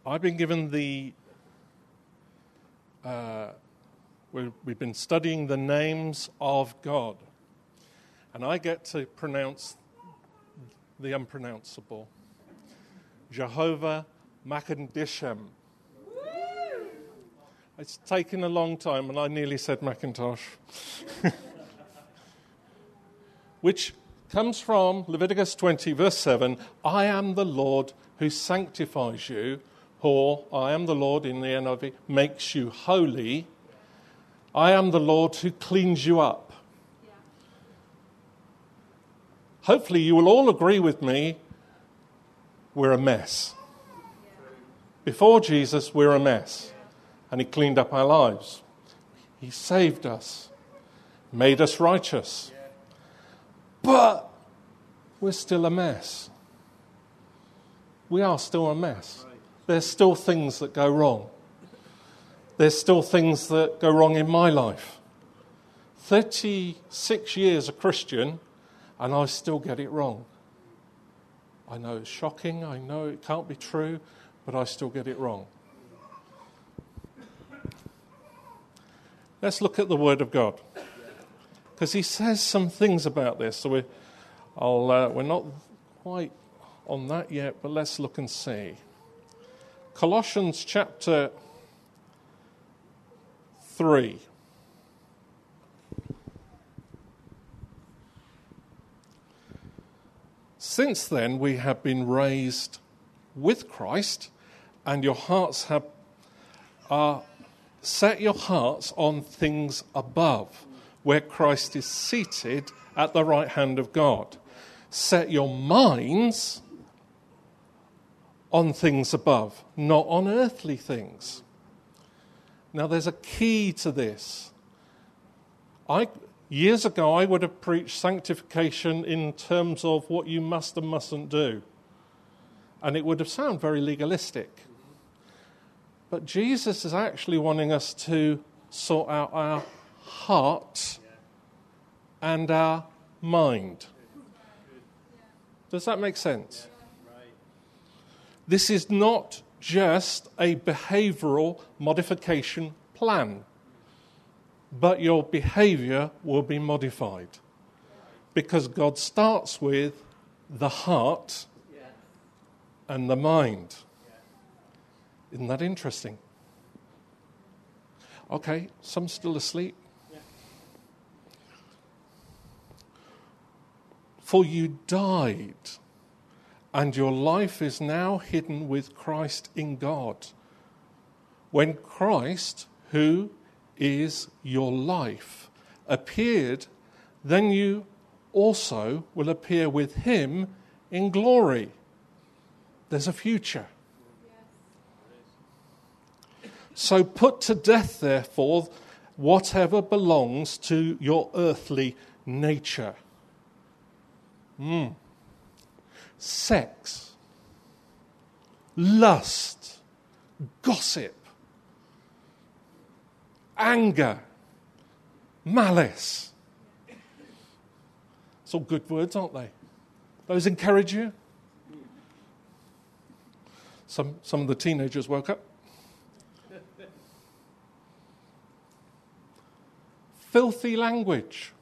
I've been given we've been studying the names of God, and I get to pronounce the unpronounceable. Jehovah Makandishem. It's taken a long time, and I nearly said Macintosh. Which comes from Leviticus 20, verse 7, I am the Lord who sanctifies you, or I am the Lord in the NIV, makes you holy. I am the Lord who cleans you up. Yeah. Hopefully you will all agree with me, we're a mess. Yeah. Before Jesus, we're a mess. And he cleaned up our lives. He saved us, made us righteous. Yeah. But we're still a mess. We are still a mess. Right. There's still things that go wrong. There's still things that go wrong in my life. 36 years a Christian, and I still get it wrong. I know it's shocking, I know it can't be true, but I still get it wrong. Let's look at the Word of God, because he says some things about this. So we're not quite on that yet, but let's look and see. Colossians chapter 3. Since then we have been raised with Christ, and your hearts set your hearts on things above, where Christ is seated at the right hand of God. Set your minds on things above, not on earthly things. Now, there's a key to this. Years ago, I would have preached sanctification in terms of what you must and mustn't do. And it would have sounded very legalistic. But Jesus is actually wanting us to sort out our heart and our mind. Does that make sense? This is not just a behavioral modification plan, but your behavior will be modified, because God starts with the heart and the mind. Isn't that interesting? Okay, some still asleep. For you died, and your life is now hidden with Christ in God. When Christ, who is your life, appeared, then you also will appear with him in glory. There's a future. So put to death, therefore, whatever belongs to your earthly nature. Sex, lust, gossip, anger, malice. It's all good words, aren't they? Those encourage you? Some of the teenagers woke up. Filthy language.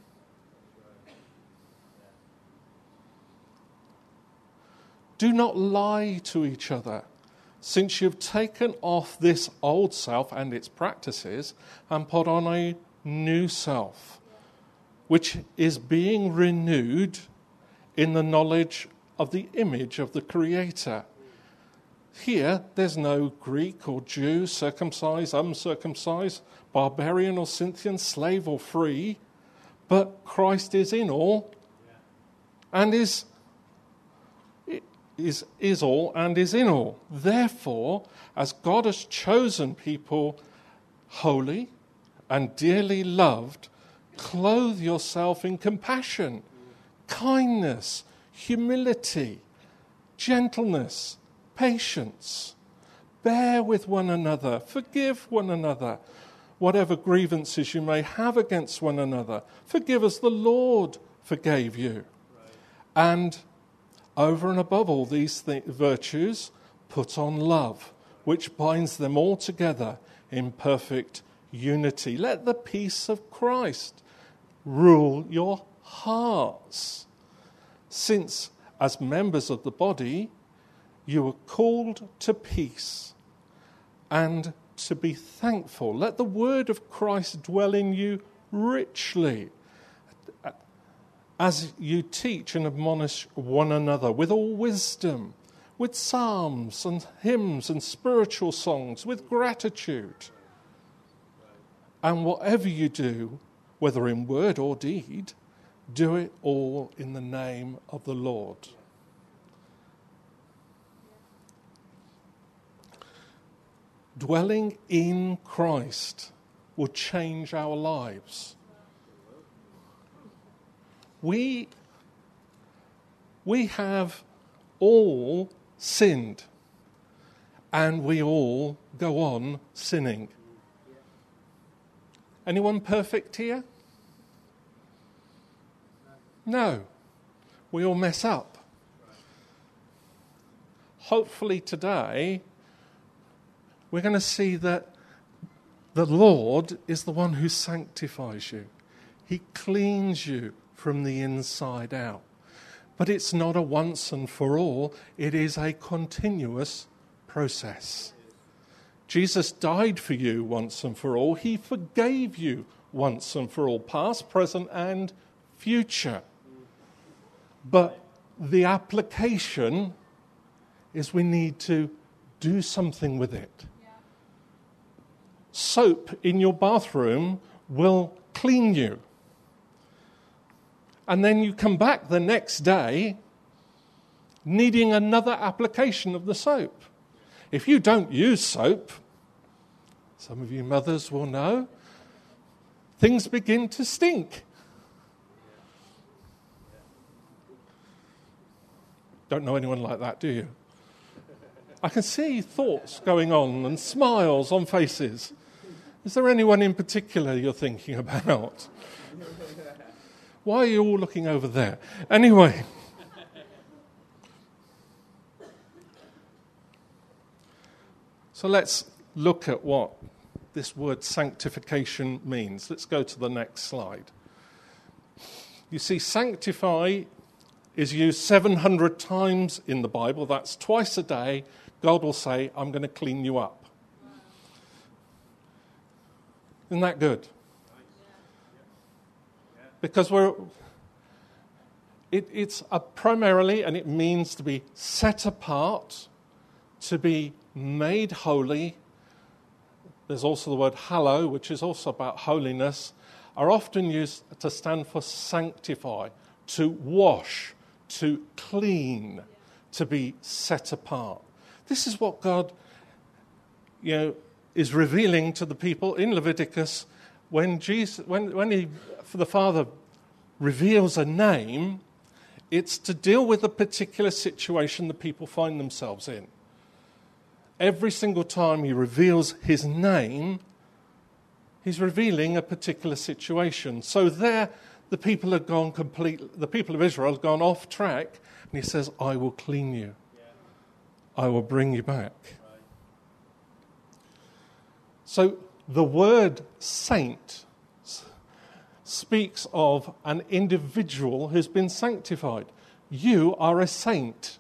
Do not lie to each other, since you've taken off this old self and its practices and put on a new self, which is being renewed in the knowledge of the image of the Creator. Here, there's no Greek or Jew, circumcised, uncircumcised, barbarian or Scythian, slave or free, but Christ is in all and is all and is in all. Therefore, as God has chosen people holy and dearly loved, clothe yourself in compassion, kindness, humility, gentleness, patience. Bear with one another, forgive one another, whatever grievances you may have against one another. Forgive as the Lord forgave you. And over and above all these virtues, put on love, which binds them all together in perfect unity. Let the peace of Christ rule your hearts, since as members of the body you are called to peace and to be thankful. Let the word of Christ dwell in you richly, as you teach and admonish one another with all wisdom, with psalms and hymns and spiritual songs, with gratitude. And whatever you do, whether in word or deed, do it all in the name of the Lord. Dwelling in Christ will change our lives. We have all sinned, and we all go on sinning. Anyone perfect here? No. We all mess up. Hopefully today we're going to see that the Lord is the one who sanctifies you. He cleans you from the inside out. But it's not a once and for all. It is a continuous process. Jesus died for you once and for all. He forgave you once and for all, past, present, and future. But the application is we need to do something with it. Soap in your bathroom will clean you. And then you come back the next day needing another application of the soap. If you don't use soap, some of you mothers will know, things begin to stink. Don't know anyone like that, do you? I can see thoughts going on and smiles on faces. Is there anyone in particular you're thinking about? Why are you all looking over there? Anyway. So let's look at what this word sanctification means. Let's go to the next slide. You see, sanctify is used 700 times in the Bible. That's twice a day. God will say, I'm going to clean you up. Isn't that good? Because it's primarily, and it means to be set apart, to be made holy. There's also the word hallow, which is also about holiness, are often used to stand for sanctify, to wash, to clean, to be set apart. This is what God, is revealing to the people in Leviticus when the Father reveals a name. It's to deal with a particular situation the people find themselves in. Every single time he reveals his name, he's revealing a particular situation. So there, the people of Israel have gone off track, and he says, I will clean you. I will bring you back. So the word saint speaks of an individual who's been sanctified. You are a saint.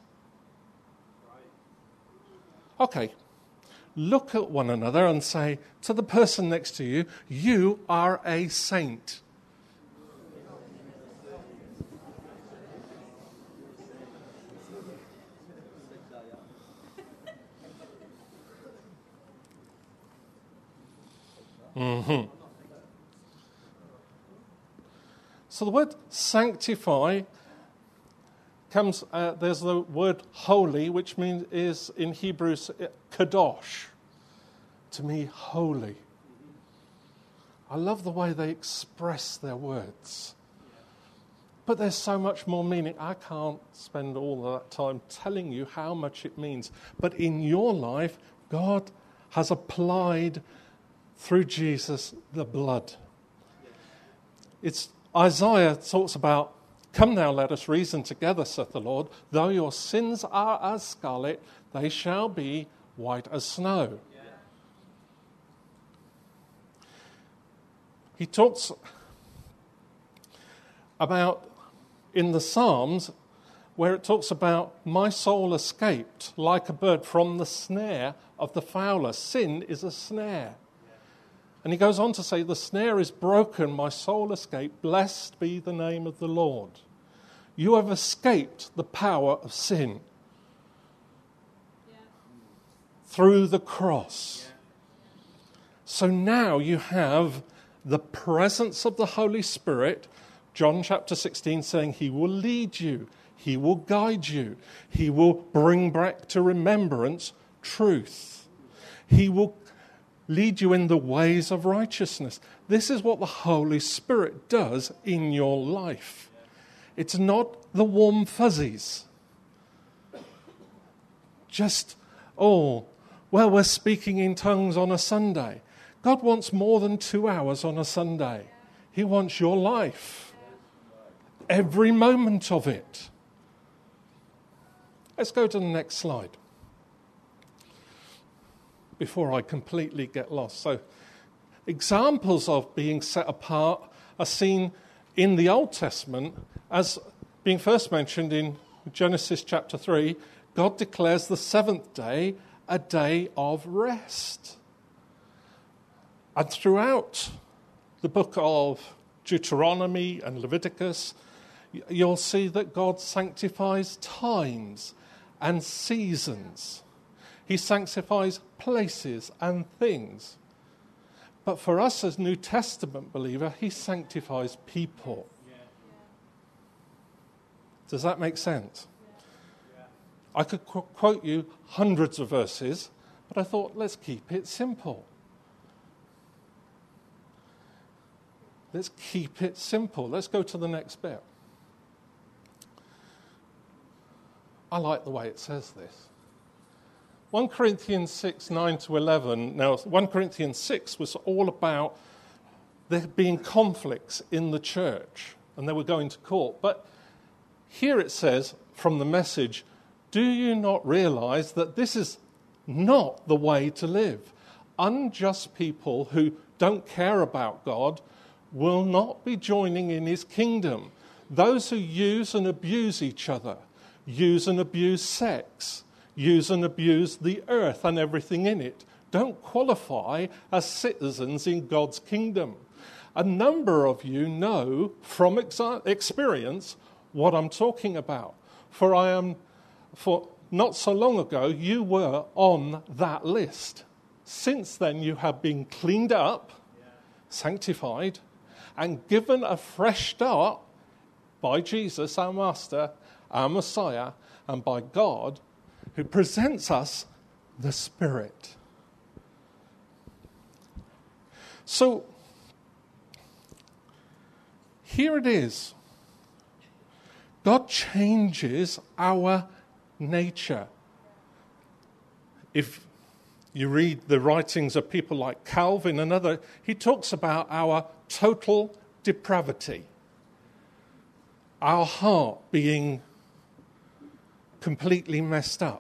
Okay, look at one another and say to the person next to you, you are a saint. Mm-hmm. So the word sanctify comes, there's the word holy, which is in Hebrew, kadosh, to me, holy. I love the way they express their words. But there's so much more meaning. I can't spend all of that time telling you how much it means. But in your life, God has applied through Jesus the blood. It's Isaiah talks about, come now, let us reason together, saith the Lord. Though your sins are as scarlet, they shall be white as snow. Yeah. He talks about in the Psalms where it talks about my soul escaped like a bird from the snare of the fowler. Sin is a snare. And he goes on to say, the snare is broken, my soul escaped, blessed be the name of the Lord. You have escaped the power of sin through the cross. So now you have the presence of the Holy Spirit, John chapter 16 saying he will lead you, he will guide you, he will bring back to remembrance truth. He will lead you in the ways of righteousness. This is what the Holy Spirit does in your life. It's not the warm fuzzies. Just, we're speaking in tongues on a Sunday. God wants more than 2 hours on a Sunday. He wants your life. Every moment of it. Let's go to the next slide. Before I completely get lost. So, examples of being set apart are seen in the Old Testament as being first mentioned in Genesis chapter 3. God declares the seventh day a day of rest. And throughout the book of Deuteronomy and Leviticus, you'll see that God sanctifies times and seasons. He sanctifies places and things. But for us as New Testament believer, he sanctifies people. Does that make sense? I could quote you hundreds of verses, but I thought, let's keep it simple. Let's keep it simple. Let's go to the next bit. I like the way it says this. 1 Corinthians 6, 9 to 11. Now, 1 Corinthians 6 was all about there being conflicts in the church, and they were going to court. But here it says, from the Message, do you not realize that this is not the way to live? Unjust people who don't care about God will not be joining in his kingdom. Those who use and abuse each other, use and abuse sex, use and abuse the earth and everything in it, don't qualify as citizens in God's kingdom. A number of you know from experience what I'm talking about. For not so long ago, you were on that list. Since then, you have been cleaned up, sanctified, and given a fresh start by Jesus, our Master, our Messiah, and by God, who presents us the Spirit. So, here it is. God changes our nature. If you read the writings of people like Calvin and other, he talks about our total depravity. Our heart being completely messed up.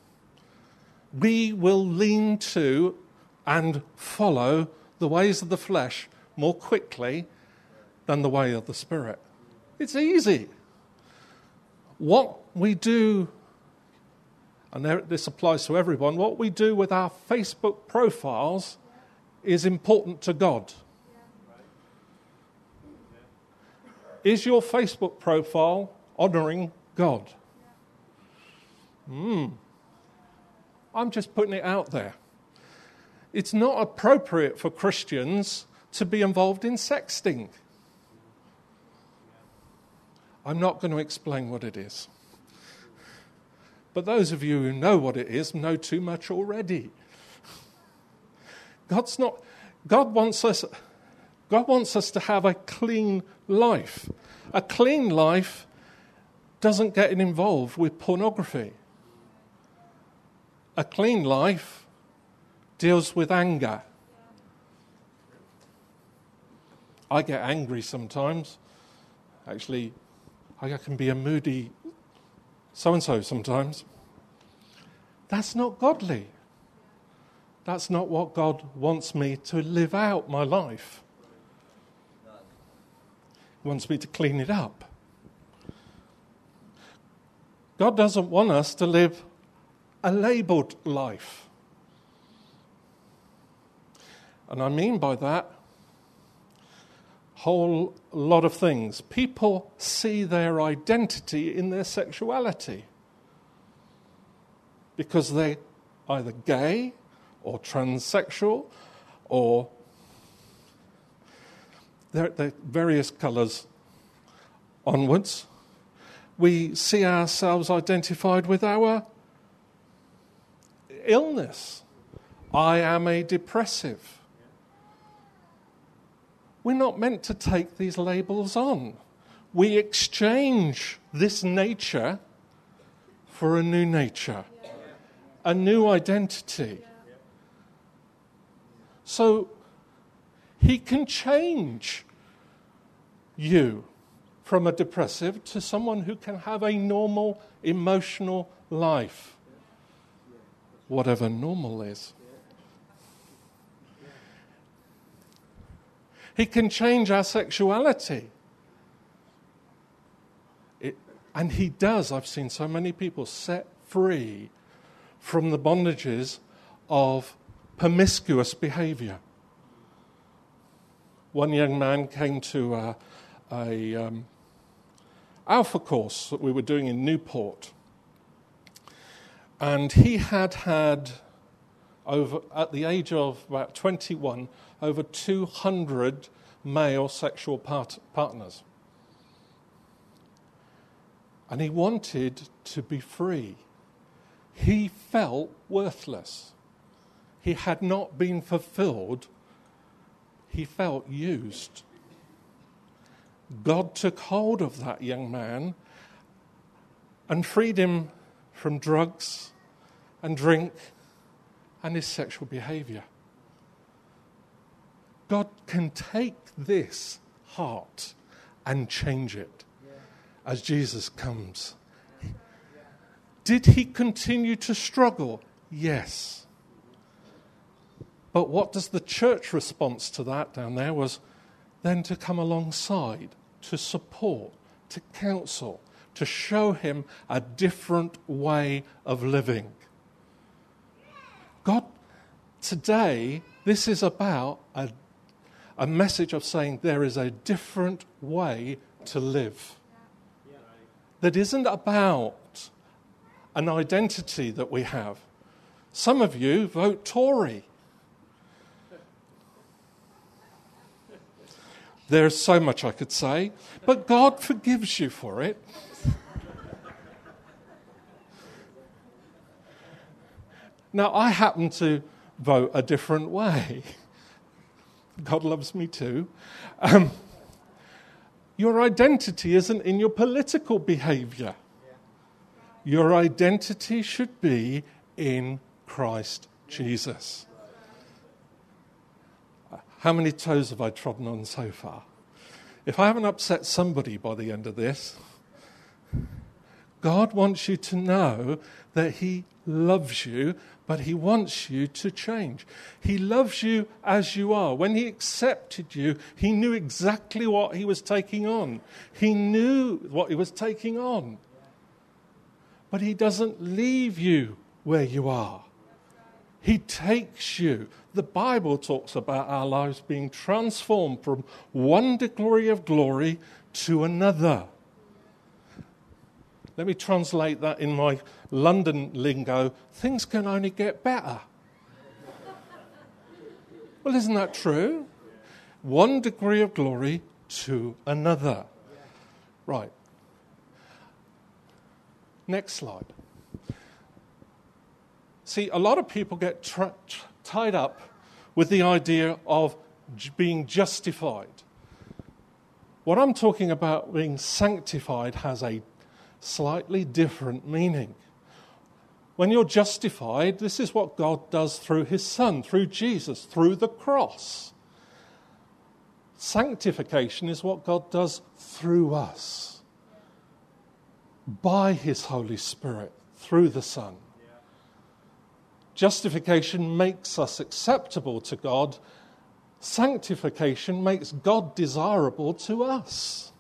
We will lean to and follow the ways of the flesh more quickly than the way of the Spirit. It's easy. What we do, and this applies to everyone, what we do with our Facebook profiles is important to God. Is your Facebook profile honouring God? I'm just putting it out there. It's not appropriate for Christians to be involved in sexting. I'm not going to explain what it is. But those of you who know what it is know too much already. God wants us to have a clean life. A clean life doesn't get involved with pornography. A clean life deals with anger. I get angry sometimes. Actually, I can be a moody so-and-so sometimes. That's not godly. That's not what God wants me to live out my life. He wants me to clean it up. God doesn't want us to live a labelled life. And I mean by that, whole lot of things. People see their identity in their sexuality because they're either gay or transsexual or they're various colours onwards. We see ourselves identified with our illness. I am a depressive. We're not meant to take these labels on. We exchange this nature for a new nature, a new identity. So he can change you from a depressive to someone who can have a normal emotional life, whatever normal is. He can change our sexuality. And he does. I've seen so many people set free from the bondages of promiscuous behaviour. One young man came to a Alpha course that we were doing in Newport. And he had over, at the age of about 21, over 200 male sexual partners. And he wanted to be free. He felt worthless. He had not been fulfilled. He felt used. God took hold of that young man and freed him from drugs and drink and his sexual behaviour. God can take this heart and change it as Jesus comes. Did he continue to struggle? Yes. But what does the church response to that down there was then to come alongside, to support, to counsel, to show him a different way of living. God, today, this is about a message of saying there is a different way to live. That isn't about an identity that we have. Some of you vote Tory. There's so much I could say, but God forgives you for it. Now, I happen to vote a different way. God loves me too. Your identity isn't in your political behaviour. Your identity should be in Christ Jesus. How many toes have I trodden on so far? If I haven't upset somebody by the end of this, God wants you to know that he loves you, but he wants you to change. He loves you as you are. When he accepted you, he knew exactly what he was taking on. He knew what he was taking on. But he doesn't leave you where you are. He takes you. The Bible talks about our lives being transformed from one degree of glory to another. Let me translate that in my London lingo. Things can only get better. Well, isn't that true? One degree of glory to another. Right. Next slide. See, a lot of people get tied up with the idea of being justified. What I'm talking about, being sanctified, has a slightly different meaning. When you're justified, this is what God does through his Son, through Jesus, through the cross. Sanctification is what God does through us, by his Holy Spirit, through the Son. Justification makes us acceptable to God. Sanctification makes God desirable to us.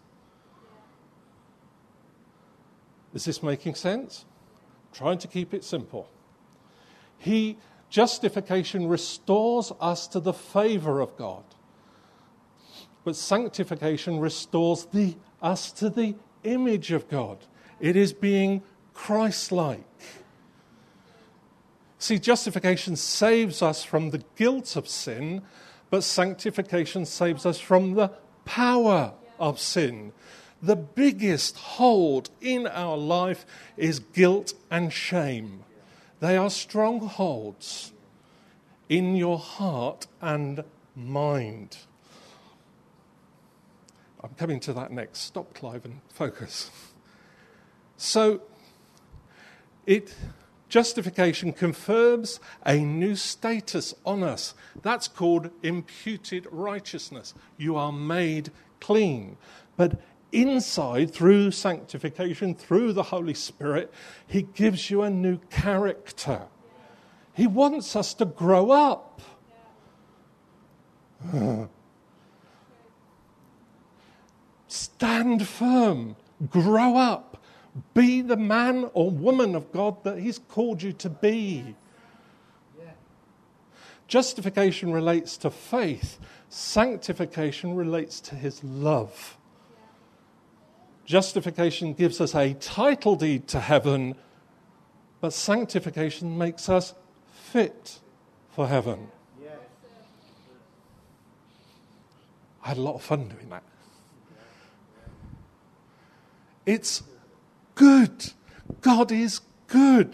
Is this making sense? I'm trying to keep it simple. Justification restores us to the favor of God. But sanctification restores us to the image of God. It is being Christ-like. See, justification saves us from the guilt of sin, but sanctification saves us from the power of sin. The biggest hold in our life is guilt and shame. They are strongholds in your heart and mind. I'm coming to that next. Stop, Clive, and focus. So, justification confirms a new status on us. That's called imputed righteousness. You are made clean. But inside, through sanctification, through the Holy Spirit, He gives you a new character. He wants us to grow up. Stand firm. Grow up. Be the man or woman of God that He's called you to be. Justification relates to faith. Sanctification relates to His love. Justification gives us a title deed to heaven, but sanctification makes us fit for heaven. I had a lot of fun doing that. It's good. God is good.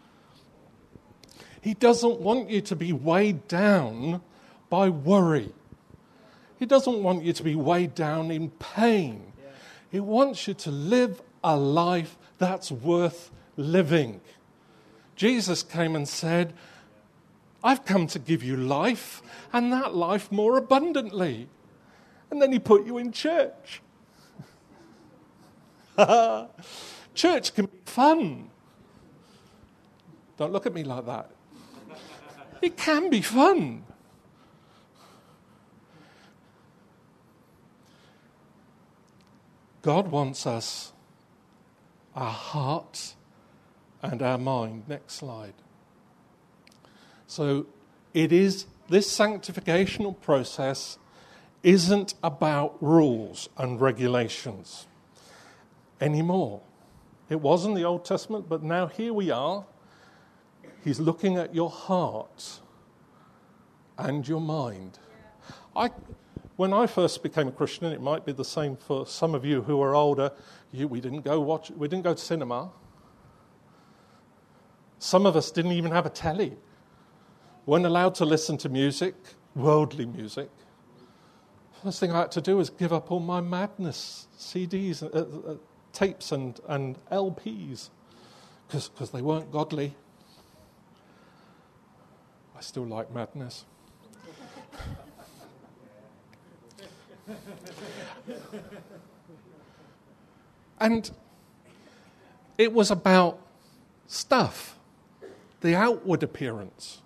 He doesn't want you to be weighed down by worry. He doesn't want you to be weighed down in pain. He wants you to live a life that's worth living. Jesus came and said, I've come to give you life, and that life more abundantly. And then He put you in church. Church can be fun. Don't look at me like that. It can be fun. God wants us, our heart and our mind. Next slide. So this sanctificational process isn't about rules and regulations anymore. It was in the Old Testament, but now here we are. He's looking at your heart and your mind. When I first became a Christian, it might be the same for some of you who are older, we didn't go to cinema. Some of us didn't even have a telly. Weren't allowed to listen to music, worldly music. First thing I had to do was give up all my Madness CDs, tapes and LPs, because they weren't godly. I still like Madness. And it was about stuff, the outward appearance.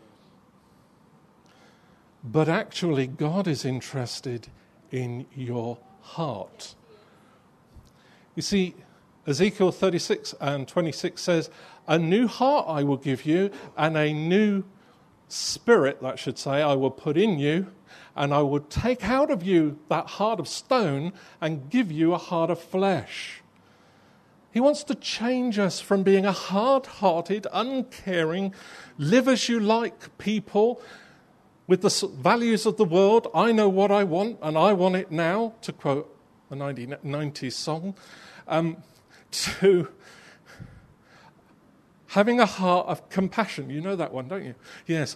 But actually, God is interested in your heart. You see, Ezekiel 36 and 26 says, a new heart I will give you, and a new spirit, that should say, I will put in you, and I will take out of you that heart of stone and give you a heart of flesh. He wants to change us from being a hard-hearted, uncaring, live-as-you-like people with the values of the world. I know what I want, and I want it now, to quote a 1990s song, to having a heart of compassion. You know that one, don't you? Yes.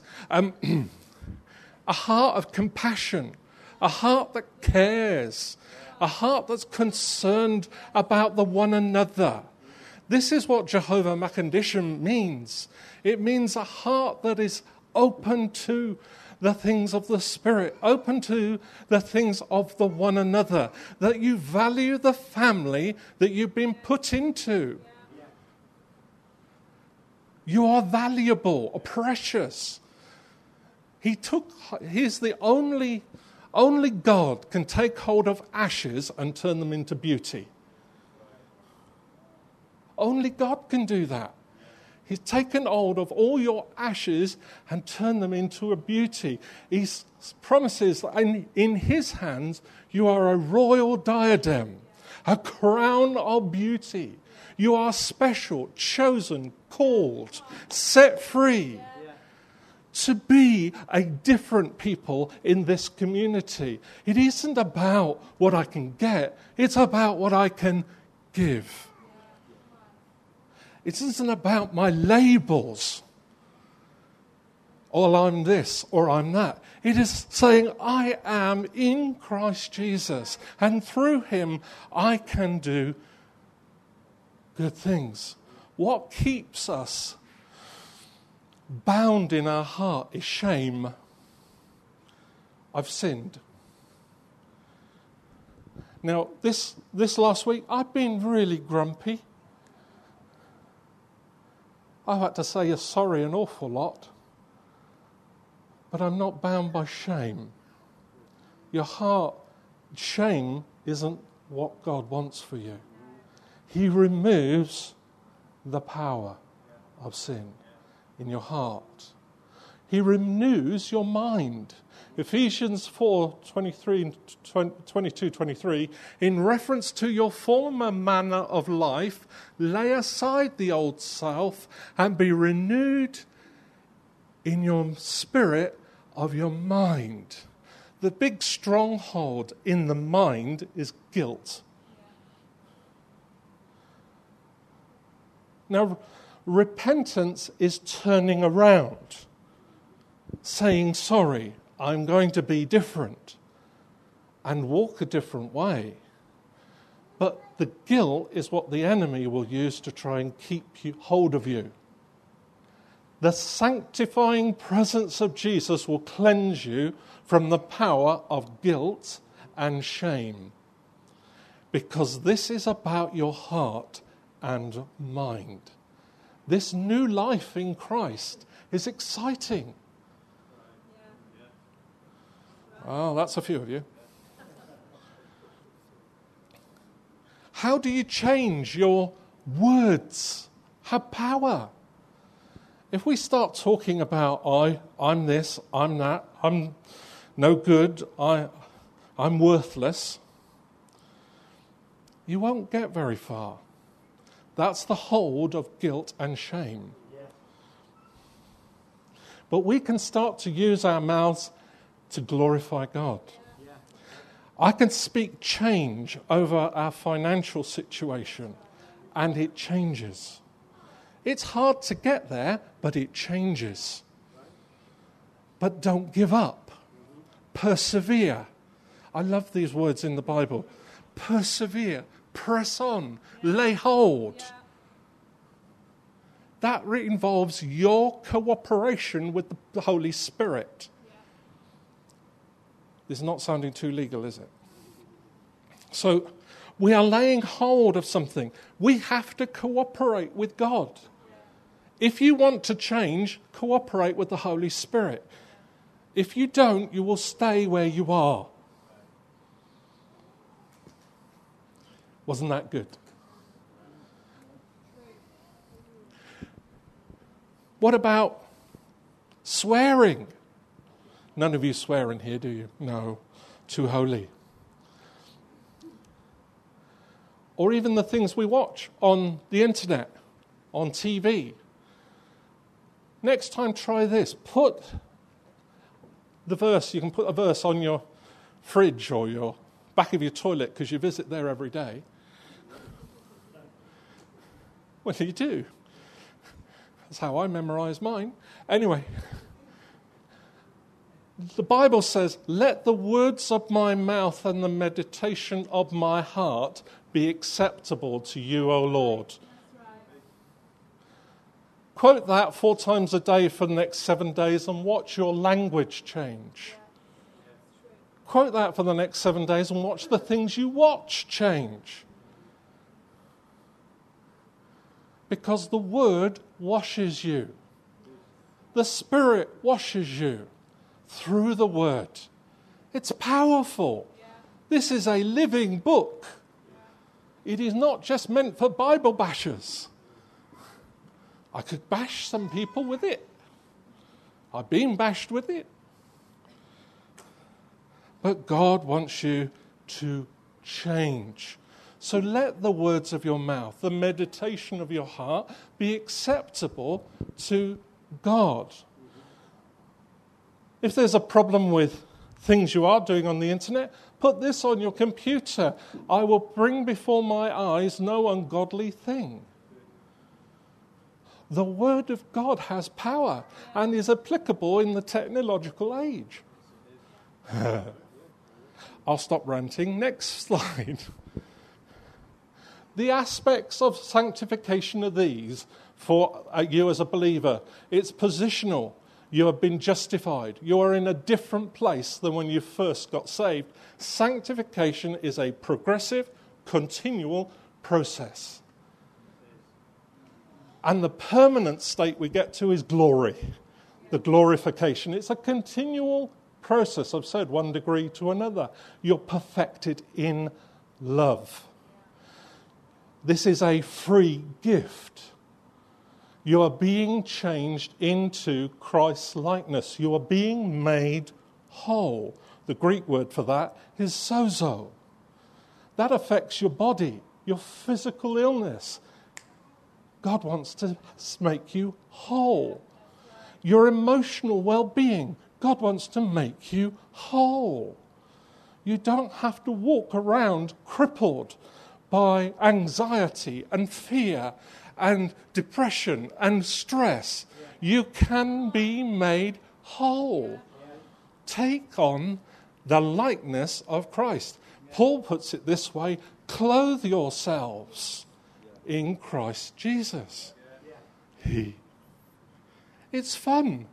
A heart of compassion, a heart that cares, a heart that's concerned about the one another. This is what Jehovah Makandishim means. It means a heart that is open to the things of the Spirit, open to the things of the one another, that you value the family that you've been put into. You are valuable, or precious. He's the only God can take hold of ashes and turn them into beauty. Only God can do that. He's taken hold of all your ashes and turned them into a beauty. He promises that in his hands you are a royal diadem, a crown of beauty. You are special, chosen, called, set free to be a different people in this community. It isn't about what I can get, it's about what I can give. It isn't about my labels, or I'm this or I'm that. It is saying I am in Christ Jesus, and through him I can do good things. What keeps us bound in our heart is shame. I've sinned. Now, this last week, I've been really grumpy. I've had to say sorry an awful lot. But I'm not bound by shame. Your heart, shame isn't what God wants for you. He removes the power of sin in your heart. He renews your mind. Ephesians 4:22-23, in reference to your former manner of life, lay aside the old self and be renewed in your spirit of your mind. The big stronghold in the mind is guilt. Now, repentance is turning around, saying, sorry, I'm going to be different and walk a different way. But the guilt is what the enemy will use to try and keep hold of you. The sanctifying presence of Jesus will cleanse you from the power of guilt and shame. Because this is about your heart and mind. This new life in Christ is exciting. Oh, that's a few of you. How do you change? Your words have power. If we start talking about I'm this, I'm that, I'm no good, I'm worthless, you won't get very far. That's the hold of guilt and shame. But we can start to use our mouths to glorify God. I can speak change over our financial situation, and it changes. It's hard to get there, but it changes. But don't give up. Persevere. I love these words in the Bible. Persevere. Press on. Lay hold. That involves your cooperation with the Holy Spirit. This is not sounding too legal, is it? So, we are laying hold of something. We have to cooperate with God. If you want to change, cooperate with the Holy Spirit. If you don't, you will stay where you are. Wasn't that good? What about swearing? None of you swear in here, do you? No, too holy. Or even the things we watch on the internet, on TV. Next time, try this. Put the verse, you can put a verse on your fridge or your back of your toilet because you visit there every day. Well, you do. That's how I memorize mine. Anyway, the Bible says, let the words of my mouth and the meditation of my heart be acceptable to you, O Lord. Quote that 4 times a day for the next 7 days and watch your language change. Quote that for the next 7 days and watch the things you watch change. Because the Word washes you. The Spirit washes you through the Word. It's powerful. This is a living book. It is not just meant for Bible bashers. I could bash some people with it. I've been bashed with it. But God wants you to change. So let the words of your mouth, the meditation of your heart, be acceptable to God. If there's a problem with things you are doing on the internet, put this on your computer. I will bring before my eyes no ungodly thing. The Word of God has power and is applicable in the technological age. I'll stop ranting. Next slide. The aspects of sanctification are these for you as a believer. It's positional. You have been justified. You are in a different place than when you first got saved. Sanctification is a progressive, continual process. And the permanent state we get to is glory, the glorification. It's a continual process. I've said 1 degree to another. You're perfected in love. This is a free gift. You are being changed into Christ's likeness. You are being made whole. The Greek word for that is sozo. That affects your body, your physical illness. God wants to make you whole. Your emotional well-being, God wants to make you whole. You don't have to walk around crippled by anxiety and fear and depression and stress. You can be made whole. Take on the likeness of Christ. Paul puts it this way, clothe yourselves in Christ Jesus. It's fun.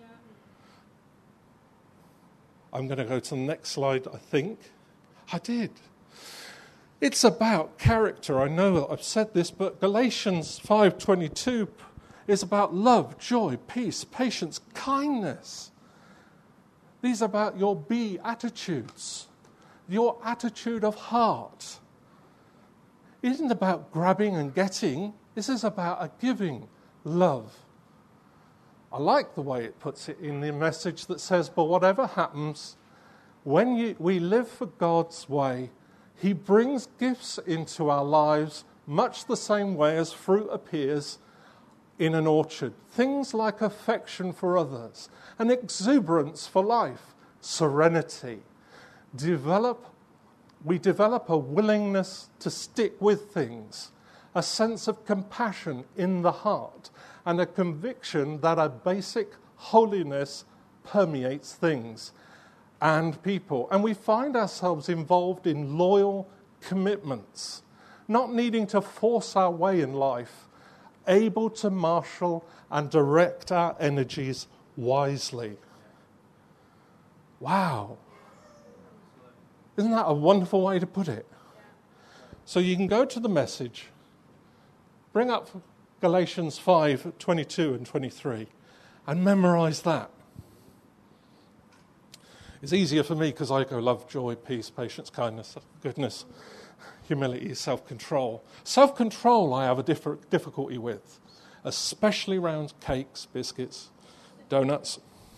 I'm going to go to the next slide, I think. I did. It's about character. I know I've said this, but Galatians 5:22 is about love, joy, peace, patience, kindness. These are about your attitudes, your attitude of heart. It isn't about grabbing and getting. This is about a giving love. I like the way it puts it in the message that says, but whatever happens, when we live for God's way, He brings gifts into our lives much the same way as fruit appears in an orchard. Things like affection for others, an exuberance for life, serenity. We develop a willingness to stick with things, a sense of compassion in the heart, and a conviction that a basic holiness permeates things and people. And we find ourselves involved in loyal commitments, not needing to force our way in life, able to marshal and direct our energies wisely. Wow. Isn't that a wonderful way to put it? So you can go to the message, bring up Galatians 5:22 and 23, and memorize that. It's easier for me because I go love, joy, peace, patience, kindness, goodness, humility, self-control. Self-control I have a difficulty with, especially around cakes, biscuits, donuts.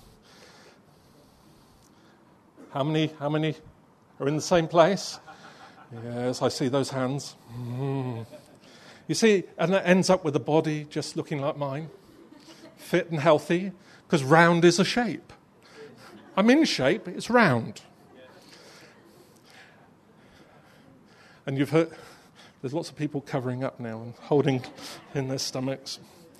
How many are in the same place? Yes, I see those hands. You see, and that ends up with a body just looking like mine, fit and healthy, because round is a shape. I'm in shape, it's round. And you've heard, there's lots of people covering up now and holding in their stomachs.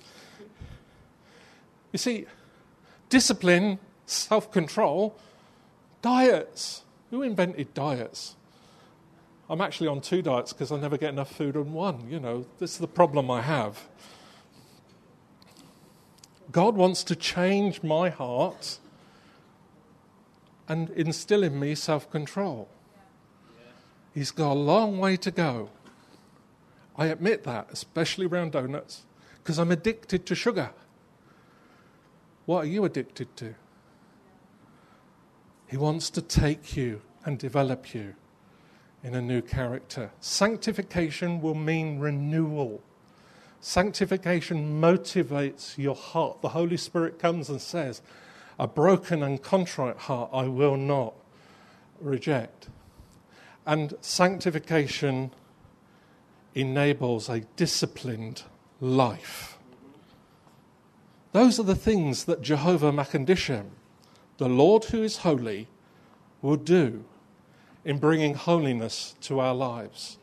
You see, discipline, self-control, diets. Who invented diets? I'm actually on 2 diets because I never get enough food on one. You know, this is the problem I have. God wants to change my heart and instill in me self-control. He's got a long way to go. I admit that, especially around donuts. because I'm addicted to sugar. What are you addicted to? He wants to take you and develop you in a new character. Sanctification will mean renewal. Sanctification motivates your heart. The Holy Spirit comes and says, a broken and contrite heart I will not reject. And sanctification enables a disciplined life. Those are the things that Jehovah Makandishem, the Lord who is holy, will do in bringing holiness to our lives.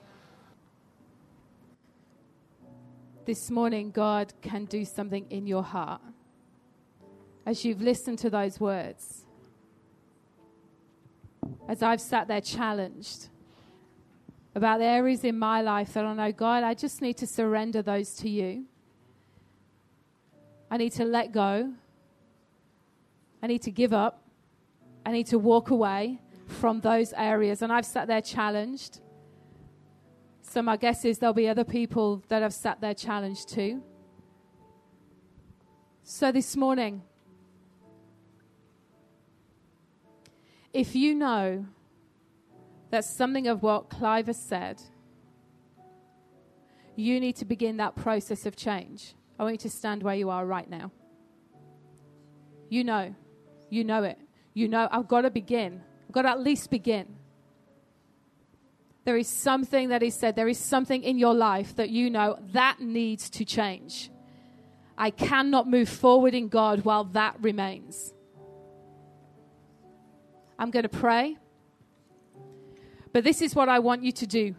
This morning, God can do something in your heart. As you've listened to those words, as I've sat there challenged about the areas in my life that I know, God, I just need to surrender those to you. I need to let go. I need to give up. I need to walk away from those areas. And I've sat there challenged. So my guess is there'll be other people that have sat there challenged too. So this morning, if you know that something of what Clive has said, you need to begin that process of change, I want you to stand where you are right now. You know it. You know, I've got to begin. I've got to at least begin. There is something that he said, there is something in your life that you know that needs to change. I cannot move forward in God while that remains. I'm going to pray. But this is what I want you to do.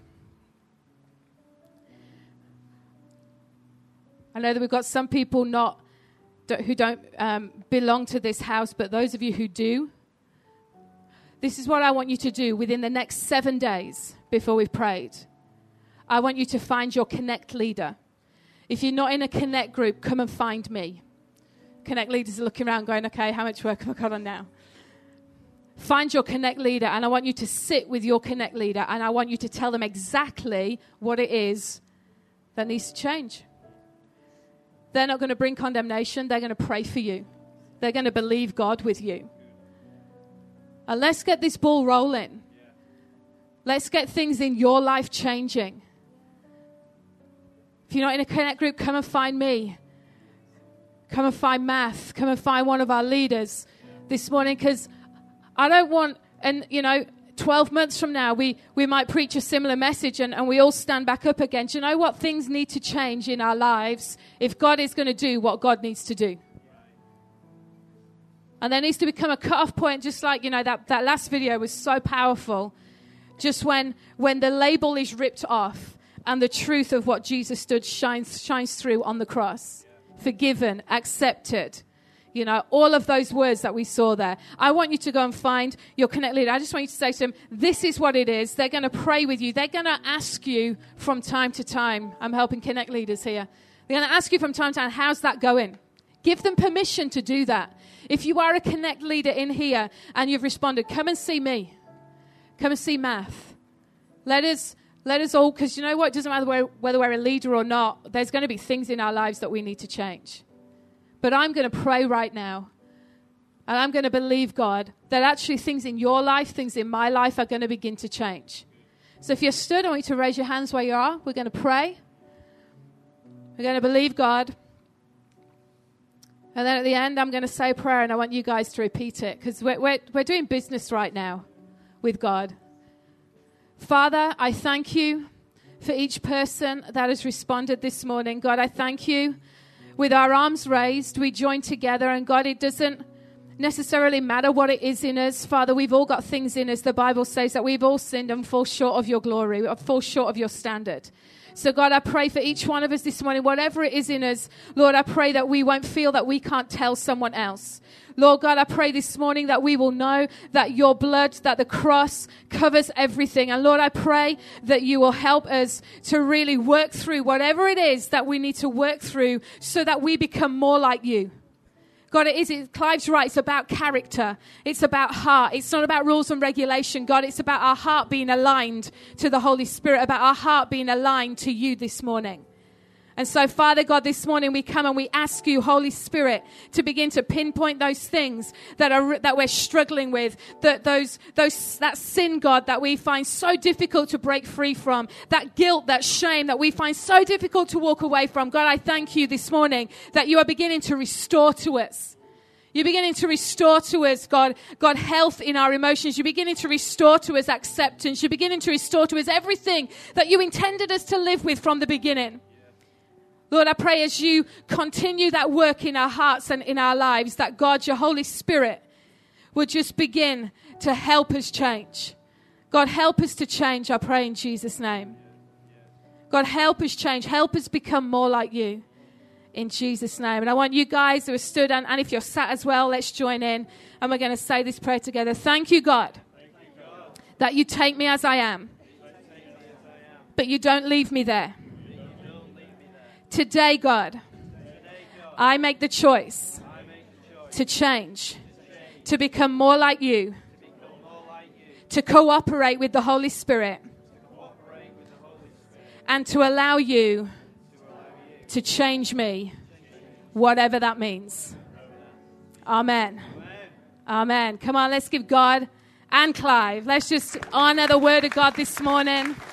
I know that we've got some people who don't belong to this house, but those of you who do, this is what I want you to do within the next 7 days before we've prayed. I want you to find your Connect leader. If you're not in a Connect group, come and find me. Connect leaders are looking around going, okay, how much work have I got on now? Find your Connect leader, and I want you to sit with your Connect leader, and I want you to tell them exactly what it is that needs to change. They're not going to bring condemnation. They're going to pray for you. They're going to believe God with you. And let's get this ball rolling. Let's get things in your life changing. If you're not in a Connect group, come and find me. Come and find Math. Come and find one of our leaders this morning, because I don't want, 12 months from now, we might preach a similar message and we all stand back up again. Do you know what? Things need to change in our lives if God is going to do what God needs to do. And there needs to become a cut-off point, just like, that last video was so powerful. Just when the label is ripped off and the truth of what Jesus stood shines through on the cross. Forgiven, accepted. All of those words that we saw there. I want you to go and find your Connect leader. I just want you to say to them, this is what it is. They're going to pray with you. They're going to ask you from time to time. I'm helping Connect leaders here. They're going to ask you from time to time, how's that going? Give them permission to do that. If you are a Connect leader in here and you've responded, come and see me. Come and see Math. Let us all, because you know what? It doesn't matter whether we're a leader or not. There's going to be things in our lives that we need to change. But I'm going to pray right now. And I'm going to believe, God, that actually things in your life, things in my life are going to begin to change. So if you're stood, I want you to raise your hands where you are. We're going to pray. We're going to believe God. And then at the end, I'm going to say a prayer, and I want you guys to repeat it, because we're doing business right now with God. Father, I thank you for each person that has responded this morning. God, I thank you. With our arms raised, we join together, and God, it doesn't necessarily matter what it is in us. Father, we've all got things in us. The Bible says that we've all sinned and fall short of your glory, fall short of your standard. So God, I pray for each one of us this morning, whatever it is in us, Lord, I pray that we won't feel that we can't tell someone else. Lord God, I pray this morning that we will know that your blood, that the cross covers everything. And Lord, I pray that you will help us to really work through whatever it is that we need to work through so that we become more like you. God, Clive's right. It's about character. It's about heart. It's not about rules and regulation. God, it's about our heart being aligned to the Holy Spirit, about our heart being aligned to you this morning. And so, Father God, this morning we come and we ask you, Holy Spirit, to begin to pinpoint those things that we're struggling with, that sin, God, that we find so difficult to break free from, that guilt, that shame that we find so difficult to walk away from. God, I thank you this morning that you are beginning to restore to us. You're beginning to restore to us, God, health in our emotions. You're beginning to restore to us acceptance. You're beginning to restore to us everything that you intended us to live with from the beginning. Lord, I pray as you continue that work in our hearts and in our lives, that God, your Holy Spirit, would just begin to help us change. God, help us to change, I pray in Jesus' name. God, help us change. Help us become more like you in Jesus' name. And I want you guys who are stood, and if you're sat as well, let's join in. And we're going to say this prayer together. Thank you, God, that you take me as I am, but you don't leave me there. Today, God, I make the choice to change, to become more like you, to cooperate with the Holy Spirit, and to allow you to change me, whatever that means. Amen. Amen. Come on, let's give God and Clive. Let's just honor the word of God this morning.